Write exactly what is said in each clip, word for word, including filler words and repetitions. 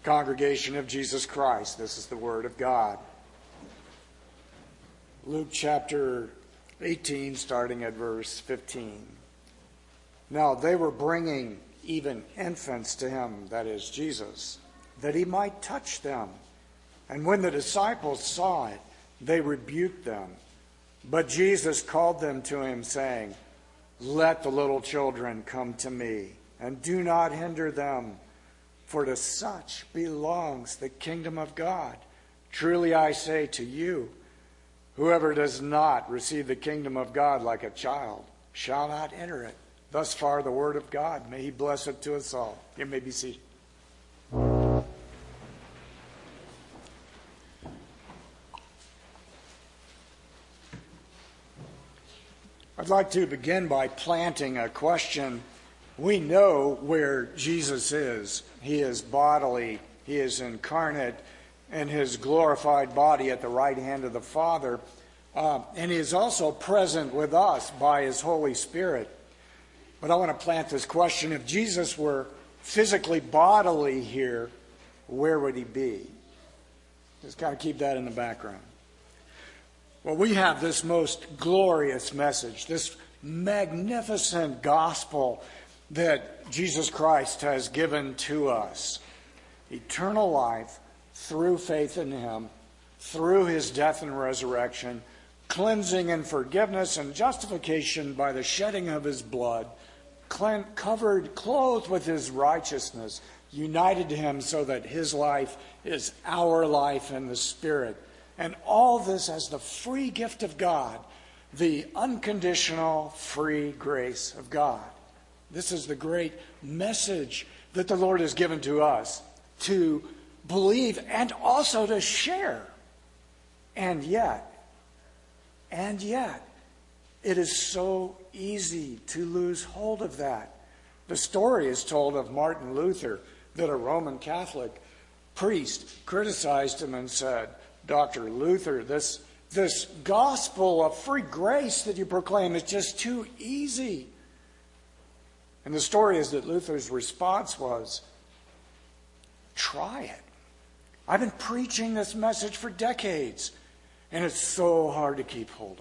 Congregation of Jesus Christ, this is the Word of God. Luke chapter eighteen, starting at verse fifteen. Now they were bringing even infants to him, that is Jesus, that he might touch them. And when the disciples saw it, they rebuked them. But Jesus called them to him, saying, Let the little children come to me, and do not hinder them, for to such belongs the kingdom of God. Truly I say to you, whoever does not receive the kingdom of God like a child shall not enter it. Thus far the word of God. May he bless it to us all. You may be seated. I'd like to begin by planting a question. We know where Jesus is. He is bodily. He is incarnate in his glorified body at the right hand of the Father. Uh, and he is also present with us by his Holy Spirit. But I want to plant this question. If Jesus were physically, bodily here, where would he be? Just kind of keep that in the background. Well, we have this most glorious message, this magnificent gospel that Jesus Christ has given to us. Eternal life through faith in him, through his death and resurrection, cleansing and forgiveness and justification by the shedding of his blood, covered, clothed with his righteousness, united to him so that his life is our life in the Spirit. And all this as the free gift of God, the unconditional free grace of God. This is the great message that the Lord has given to us to believe and also to share. And yet, and yet, it is so easy to lose hold of that. The story is told of Martin Luther, that a Roman Catholic priest criticized him and said, Doctor Luther, this, this gospel of free grace that you proclaim is just too easy. And the story is that Luther's response was, try it. I've been preaching this message for decades, and it's so hard to keep hold of.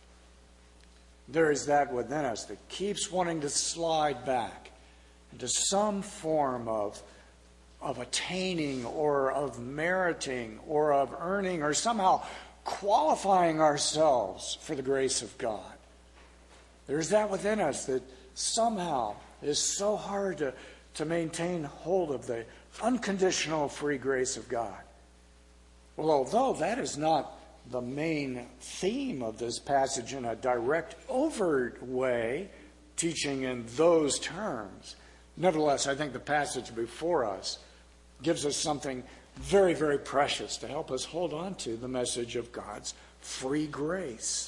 There is that within us that keeps wanting to slide back into some form of, of attaining or of meriting or of earning or somehow qualifying ourselves for the grace of God. There's that within us that somehow is so hard to, to maintain hold of the unconditional free grace of God. Well, although that is not the main theme of this passage in a direct, overt way, teaching in those terms, nevertheless, I think the passage before us gives us something very, very precious to help us hold on to the message of God's free grace.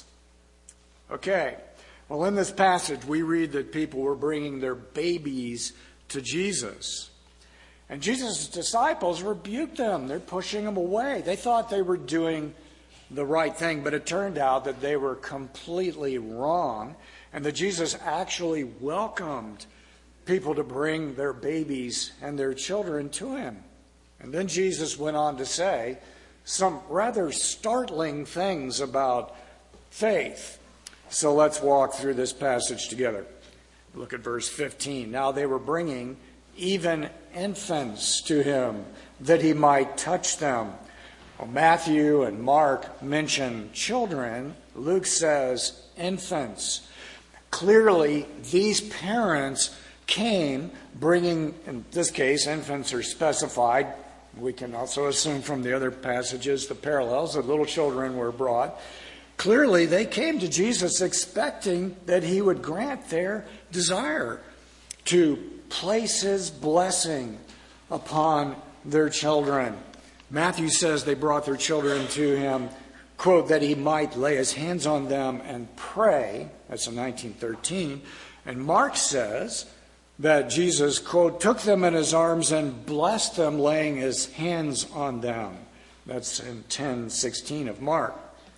Okay, well, in this passage, we read that people were bringing their babies to Jesus. And Jesus' disciples rebuked them. They're pushing them away. They thought they were doing the right thing, but it turned out that they were completely wrong, and that Jesus actually welcomed people to bring their babies and their children to him. And then Jesus went on to say some rather startling things about faith. So let's walk through this passage together. Look at verse fifteen. Now they were bringing even infants to him, that he might touch them. Well, Matthew and Mark mention children. Luke says infants. Clearly, these parents came bringing, in this case, infants are specified. We can also assume from the other passages the parallels that little children were brought. Clearly, they came to Jesus expecting that he would grant their desire to place his blessing upon their children. Matthew says they brought their children to him, quote, that he might lay his hands on them and pray. That's in nineteen thirteen. And Mark says that Jesus, quote, took them in his arms and blessed them, laying his hands on them. That's in ten sixteen of Mark.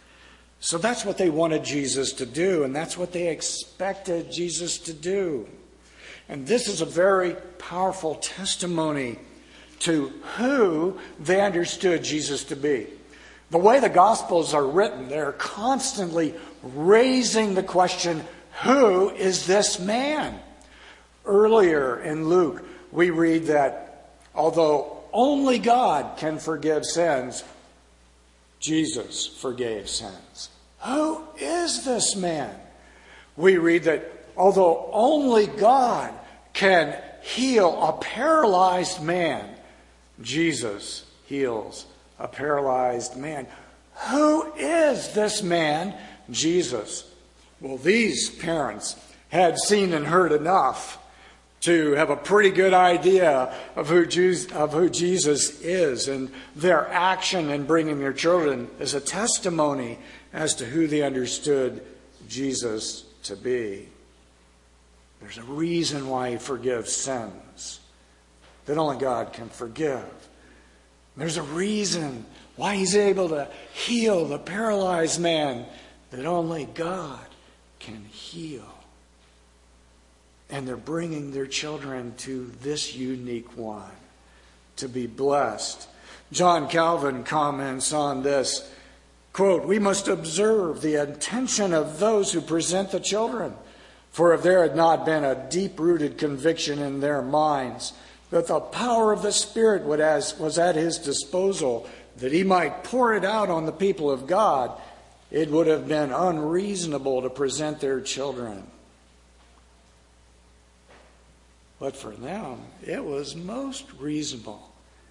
So that's what they wanted Jesus to do, and that's what they expected Jesus to do. And this is a very powerful testimony to who they understood Jesus to be. The way the Gospels are written, they're constantly raising the question, who is this man? Earlier in Luke, we read that although only God can forgive sins, Jesus forgave sins. Who is this man? We read that although only God can heal a paralyzed man, Jesus heals a paralyzed man. Who is this man, Jesus? Well, these parents had seen and heard enough to have a pretty good idea of who Jesus, of who Jesus is, and their action in bringing their children is a testimony as to who they understood Jesus to be. There's a reason why he forgives sins that only God can forgive. There's a reason why he's able to heal the paralyzed man that only God can heal. And they're bringing their children to this unique one to be blessed. John Calvin comments on this, quote, "We must observe the intention of those who present the children. For if there had not been a deep-rooted conviction in their minds that the power of the Spirit was at his disposal, that he might pour it out on the people of God, it would have been unreasonable to present their children. But for them, it was most reasonable."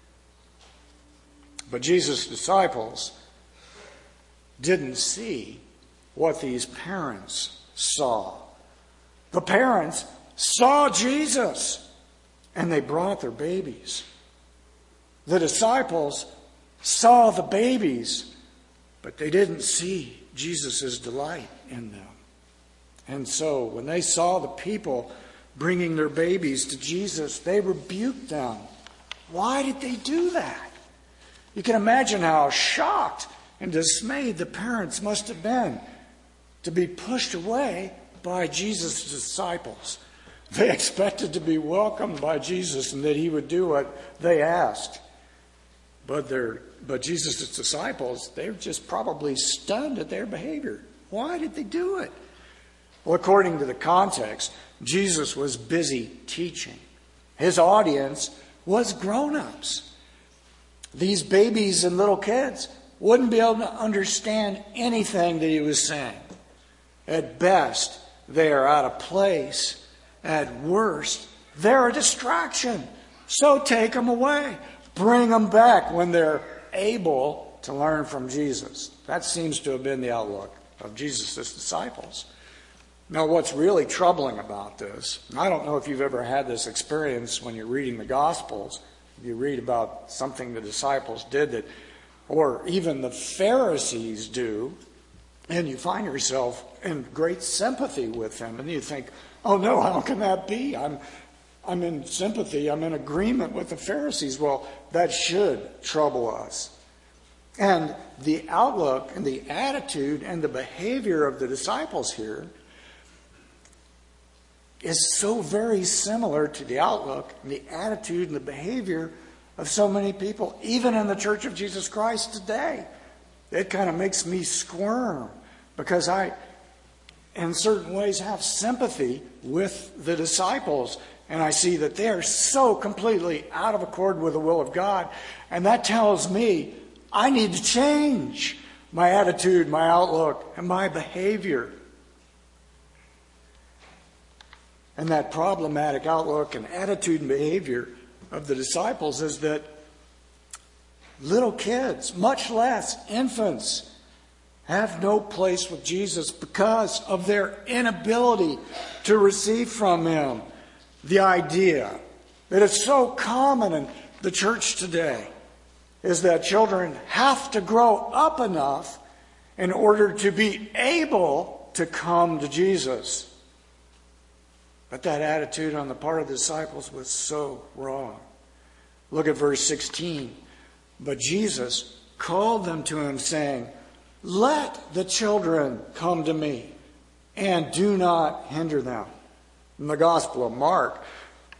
But Jesus' disciples didn't see what these parents saw. The parents saw Jesus, and they brought their babies. The disciples saw the babies, but they didn't see Jesus' delight in them. And so when they saw the people bringing their babies to Jesus, they rebuked them. Why did they do that? You can imagine how shocked and dismayed the parents must have been to be pushed away by Jesus' disciples. They expected to be welcomed by Jesus and that he would do what they asked. But their, but Jesus' disciples, they were just probably stunned at their behavior. Why did they do it? Well, according to the context, Jesus was busy teaching. His audience was grown-ups. These babies and little kids wouldn't be able to understand anything that he was saying. At best, they are out of place. At worst, they're a distraction. So take them away. Bring them back when they're able to learn from Jesus. That seems to have been the outlook of Jesus' disciples. Now, what's really troubling about this, I don't know if you've ever had this experience when you're reading the Gospels. You read about something the disciples did that, or even the Pharisees do, and you find yourself in great sympathy with them, and you think, oh no, how can that be? I'm, I'm in sympathy, I'm in agreement with the Pharisees. Well, that should trouble us. And the outlook and the attitude and the behavior of the disciples here is so very similar to the outlook and the attitude and the behavior of so many people, even in the Church of Jesus Christ today. It kind of makes me squirm because I, in certain ways, have sympathy with the disciples. And I see that they are so completely out of accord with the will of God. And that tells me I need to change my attitude, my outlook, and my behavior. And that problematic outlook and attitude and behavior of the disciples is that little kids, much less infants, have no place with Jesus because of their inability to receive from him. The idea that is so common in the church today is that children have to grow up enough in order to be able to come to Jesus. But that attitude on the part of the disciples was so wrong. Look at verse sixteen. But Jesus called them to him, saying, "Let the children come to me, and do not hinder them." In the Gospel of Mark,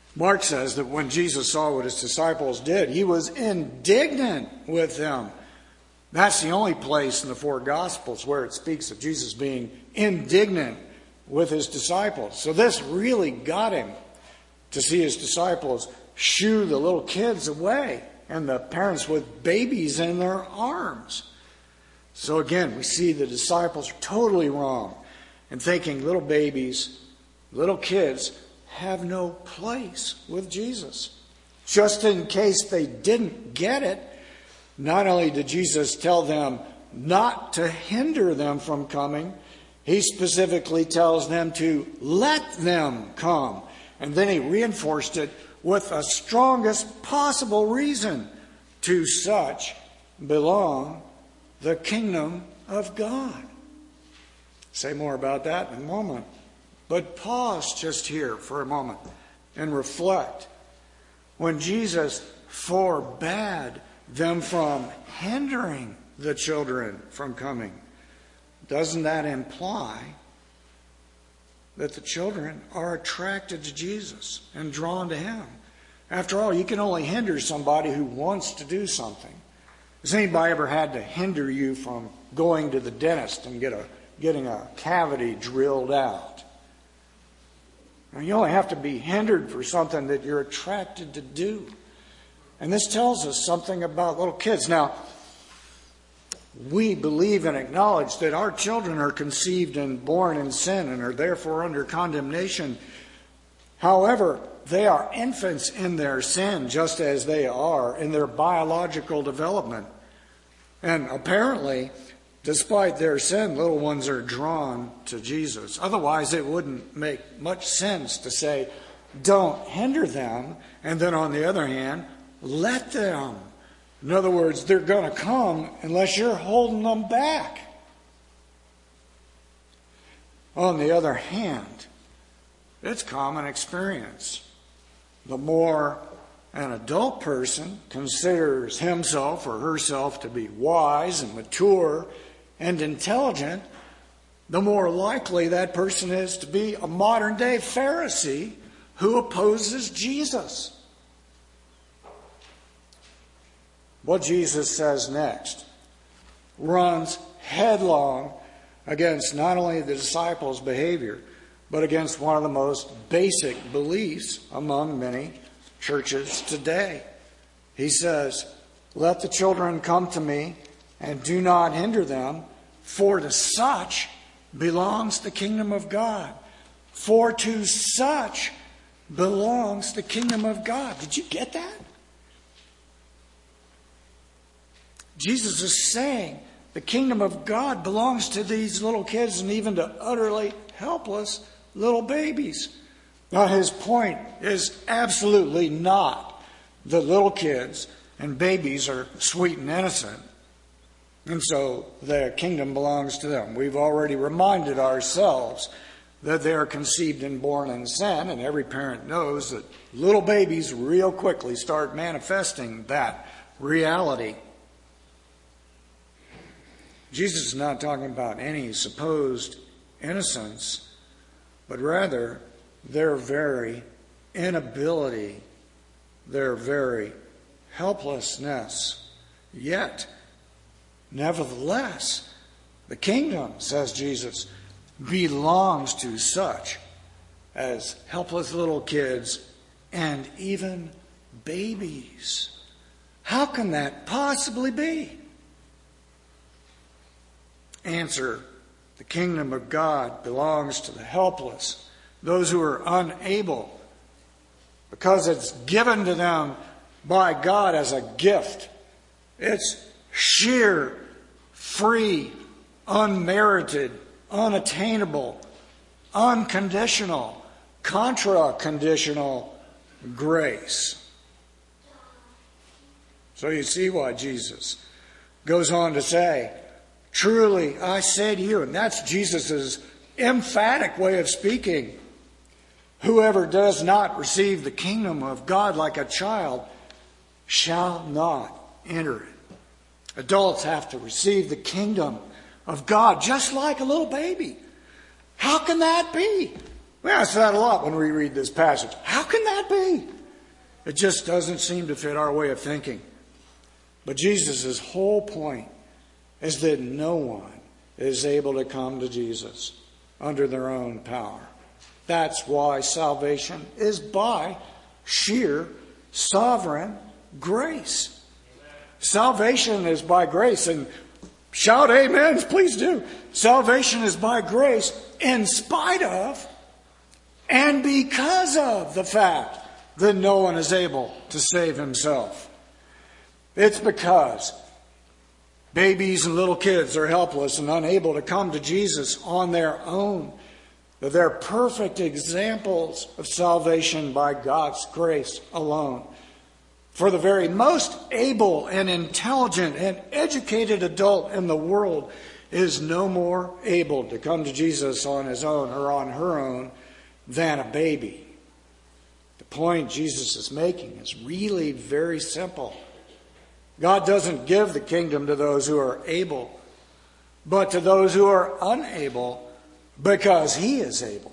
Mark says that when Jesus saw what his disciples did, he was indignant with them. That's the only place in the four Gospels where it speaks of Jesus being indignant with his disciples. So this really got him, to see his disciples shoo the little kids away and the parents with babies in their arms. So again, we see the disciples are totally wrong in thinking little babies, little kids, have no place with Jesus. Just in case they didn't get it, not only did Jesus tell them not to hinder them from coming, he specifically tells them to let them come. And then he reinforced it with the strongest possible reason. To such belong the kingdom of God. Say more about that in a moment. But pause just here for a moment and reflect. When Jesus forbade them from hindering the children from coming, doesn't that imply that the children are attracted to Jesus and drawn to him? After all, you can only hinder somebody who wants to do something. Has anybody ever had to hinder you from going to the dentist and get a, getting a cavity drilled out? Now, you only have to be hindered for something that you're attracted to do. And this tells us something about little kids. Now, we believe and acknowledge that our children are conceived and born in sin and are therefore under condemnation. However, they are infants in their sin, just as they are in their biological development. And apparently, despite their sin, little ones are drawn to Jesus. Otherwise, it wouldn't make much sense to say, don't hinder them, and then on the other hand, let them. In other words, they're going to come unless you're holding them back. On the other hand, it's common experience. The more an adult person considers himself or herself to be wise and mature and intelligent, the more likely that person is to be a modern-day Pharisee who opposes Jesus. What Jesus says next runs headlong against not only the disciples' behavior, but against one of the most basic beliefs among many churches today. He says, let the children come to me and do not hinder them, for to such belongs the kingdom of God. For to such belongs the kingdom of God. Did you get that? Jesus is saying the kingdom of God belongs to these little kids and even to utterly helpless little babies. Now, his point is absolutely not that little kids and babies are sweet and innocent, and so the kingdom belongs to them. We've already reminded ourselves that they are conceived and born in sin, and every parent knows that little babies real quickly start manifesting that reality. Jesus is not talking about any supposed innocence, but rather their very inability, their very helplessness. Yet, nevertheless, the kingdom, says Jesus, belongs to such as helpless little kids and even babies. How can that possibly be? Answer: the kingdom of God belongs to the helpless, those who are unable, because it's given to them by God as a gift. It's sheer, free, unmerited, unattainable, unconditional, contra-conditional grace. So you see why Jesus goes on to say, truly, I say to you, and that's Jesus' emphatic way of speaking, whoever does not receive the kingdom of God like a child shall not enter it. Adults have to receive the kingdom of God just like a little baby. How can that be? We ask that a lot when we read this passage. How can that be? It just doesn't seem to fit our way of thinking. But Jesus' whole point is that no one is able to come to Jesus under their own power. That's why salvation is by sheer sovereign grace. Salvation is by grace, and shout amens, please do. Salvation is by grace in spite of and because of the fact that no one is able to save himself. It's because babies and little kids are helpless and unable to come to Jesus on their own. They're perfect examples of salvation by God's grace alone. For the very most able and intelligent and educated adult in the world is no more able to come to Jesus on his own or on her own than a baby. The point Jesus is making is really very simple. God doesn't give the kingdom to those who are able, but to those who are unable because he is able.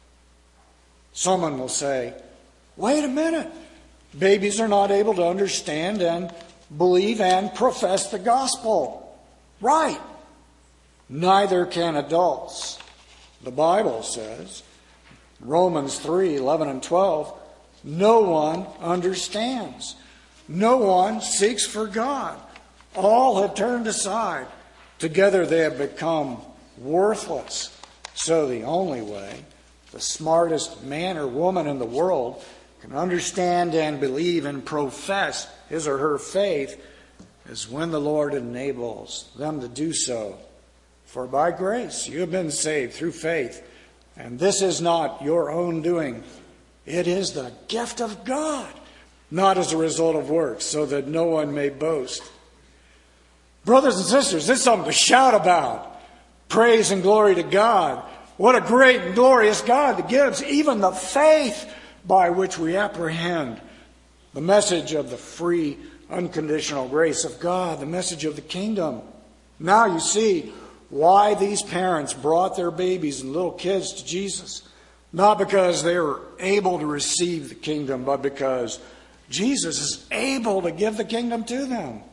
Someone will say, wait a minute. Babies are not able to understand and believe and profess the gospel. Right. Neither can adults. The Bible says, Romans three, eleven and twelve, no one understands. No one seeks for God. All have turned aside. Together they have become worthless. So the only way the smartest man or woman in the world can understand and believe and profess his or her faith is when the Lord enables them to do so. For by grace you have been saved through faith. And this is not your own doing. It is the gift of God, not as a result of works, so that no one may boast. Brothers and sisters, this is something to shout about. Praise and glory to God. What a great and glorious God that gives even the faith by which we apprehend the message of the free, unconditional grace of God, the message of the kingdom. Now you see why these parents brought their babies and little kids to Jesus. Not because they were able to receive the kingdom, but because Jesus is able to give the kingdom to them.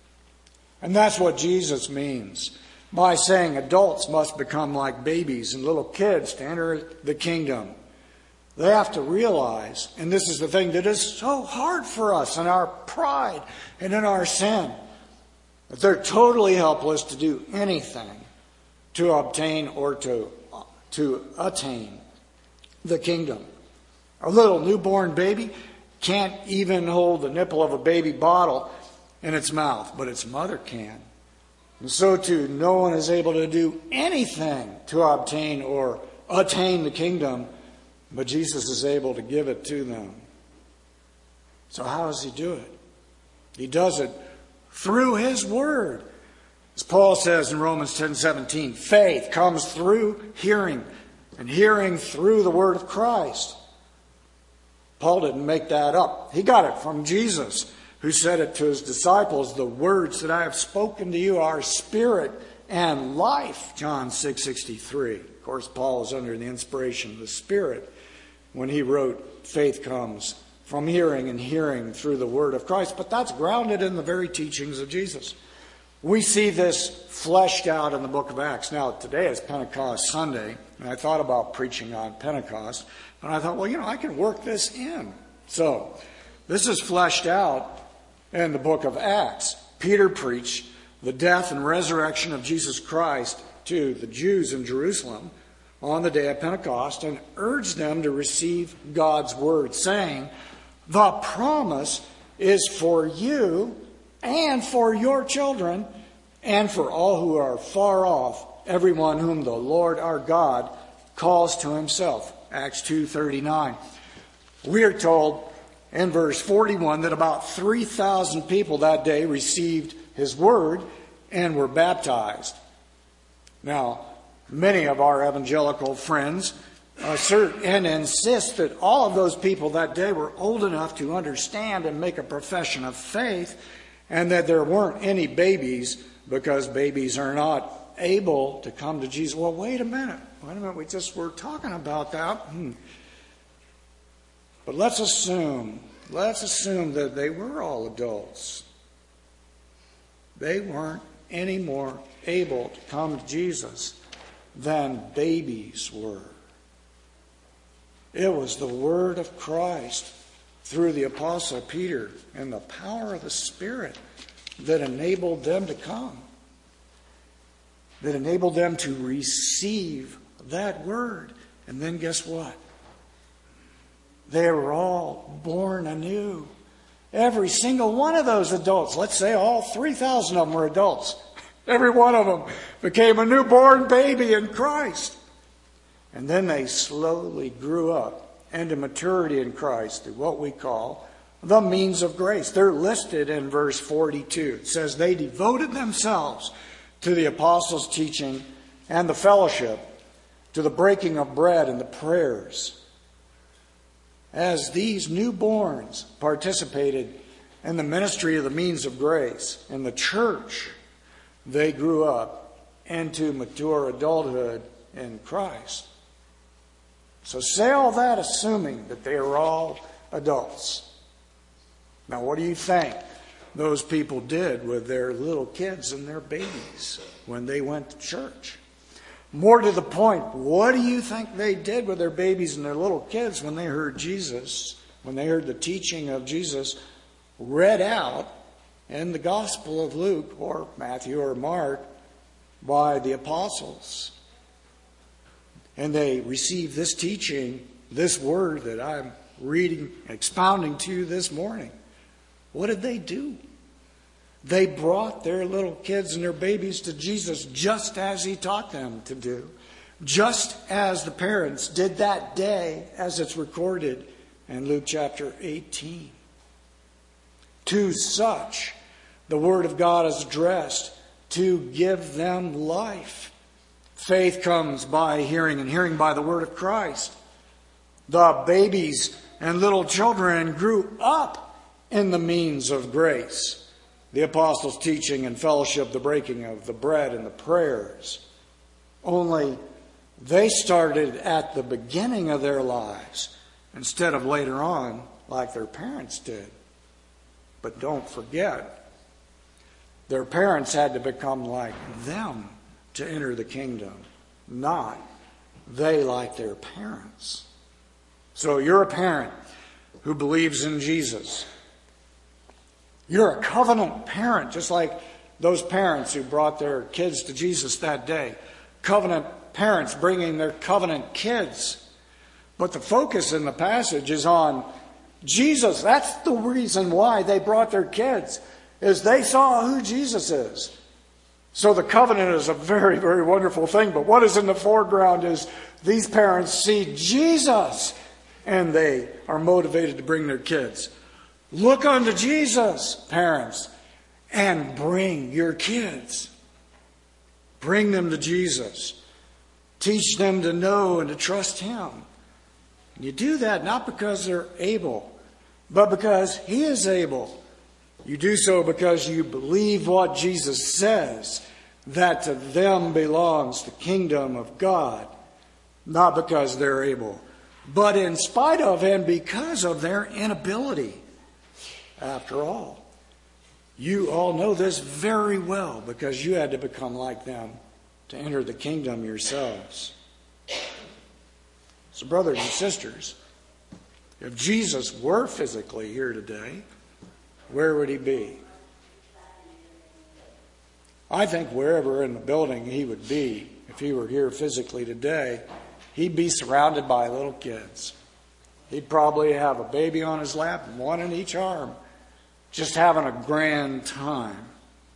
And that's what Jesus means by saying adults must become like babies and little kids to enter the kingdom. They have to realize, and this is the thing that is so hard for us in our pride and in our sin, that they're totally helpless to do anything to obtain or to, to attain the kingdom. A little newborn baby can't even hold the nipple of a baby bottle in its mouth, but its mother can. And so too, no one is able to do anything to obtain or attain the kingdom, but Jesus is able to give it to them. So how does he do it? He does it through his word. As Paul says in Romans ten seventeen, faith comes through hearing, and hearing through the word of Christ. Paul didn't make that up. He got it from Jesus, who said it to his disciples, the words that I have spoken to you are spirit and life, John six sixty-three. Of course, Paul is under the inspiration of the Spirit when he wrote, faith comes from hearing, and hearing through the word of Christ. But that's grounded in the very teachings of Jesus. We see this fleshed out in the book of Acts. Now, today is Pentecost Sunday, and I thought about preaching on Pentecost, and I thought, well, you know, I can work this in. So, this is fleshed out in the book of Acts. Peter preached the death and resurrection of Jesus Christ to the Jews in Jerusalem on the day of Pentecost and urged them to receive God's word, saying, the promise is for you and for your children and for all who are far off, everyone whom the Lord our God calls to himself. Acts two thirty-nine. We are told in verse forty-one that about three thousand people that day received his word and were baptized. Now, many of our evangelical friends assert and insist that all of those people that day were old enough to understand and make a profession of faith, and that there weren't any babies because babies are not able to come to Jesus. Well, wait a minute. Wait a minute. We just were talking about that. Hmm. But let's assume, let's assume that they were all adults. They weren't any more able to come to Jesus than babies were. It was the word of Christ through the Apostle Peter and the power of the Spirit that enabled them to come, that enabled them to receive that word. And then guess what? They were all born anew. Every single one of those adults, let's say all three thousand of them were adults. Every one of them became a newborn baby in Christ. And then they slowly grew up into maturity in Christ through what we call the means of grace. They're listed in verse forty-two. It says they devoted themselves to the apostles' teaching and the fellowship, to the breaking of bread and the prayers. As these newborns participated in the ministry of the means of grace in the church, they grew up into mature adulthood in Christ. So say all that assuming that they are all adults. Now what do you think those people did with their little kids and their babies when they went to church? More to the point, what do you think they did with their babies and their little kids when they heard Jesus, when they heard the teaching of Jesus read out in the Gospel of Luke or Matthew or Mark by the apostles? And they received this teaching, this word that I'm reading, expounding to you this morning. What did they do? They brought their little kids and their babies to Jesus just as he taught them to do. Just as the parents did that day, as it's recorded in Luke chapter eighteen. To such, the word of God is addressed to give them life. Faith comes by hearing, and hearing by the word of Christ. The babies and little children grew up in the means of grace. The apostles' teaching and fellowship, the breaking of the bread and the prayers. Only they started at the beginning of their lives instead of later on like their parents did. But don't forget, their parents had to become like them to enter the kingdom, not they like their parents. So you're a parent who believes in Jesus. You're a covenant parent, just like those parents who brought their kids to Jesus that day. Covenant parents bringing their covenant kids. But the focus in the passage is on Jesus. That's the reason why they brought their kids, is they saw who Jesus is. So the covenant is a very, very wonderful thing. But what is in the foreground is these parents see Jesus, and they are motivated to bring their kids. Look unto Jesus, parents, and bring your kids. Bring them to Jesus. Teach them to know and to trust him. And you do that not because they're able, but because he is able. You do so because you believe what Jesus says, that to them belongs the kingdom of God, not because they're able, but in spite of and because of their inability. After all, you all know this very well because you had to become like them to enter the kingdom yourselves. So, brothers and sisters, if Jesus were physically here today, where would he be? I think wherever in the building he would be, if he were here physically today, he'd be surrounded by little kids. He'd probably have a baby on his lap, one in each arm, just having a grand time.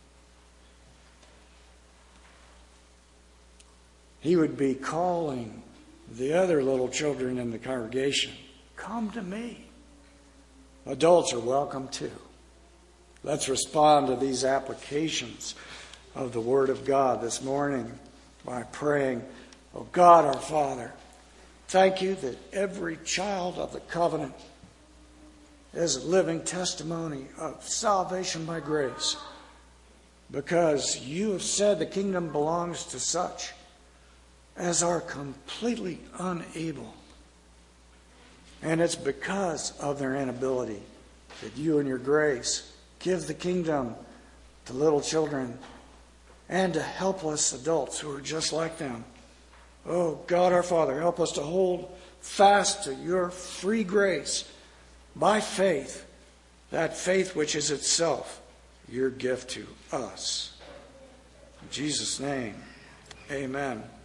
He would be calling the other little children in the congregation, come to me. Adults are welcome too. Let's respond to these applications of the Word of God this morning by praying, oh God our Father, thank you that every child of the covenant is a living testimony of salvation by grace. because you have said the kingdom belongs to such as are completely unable. And it's because of their inability that you in your grace give the kingdom to little children and to helpless adults who are just like them. Oh, God our Father, help us to hold fast to your free grace by faith, that faith which is itself your gift to us. In Jesus' name, amen.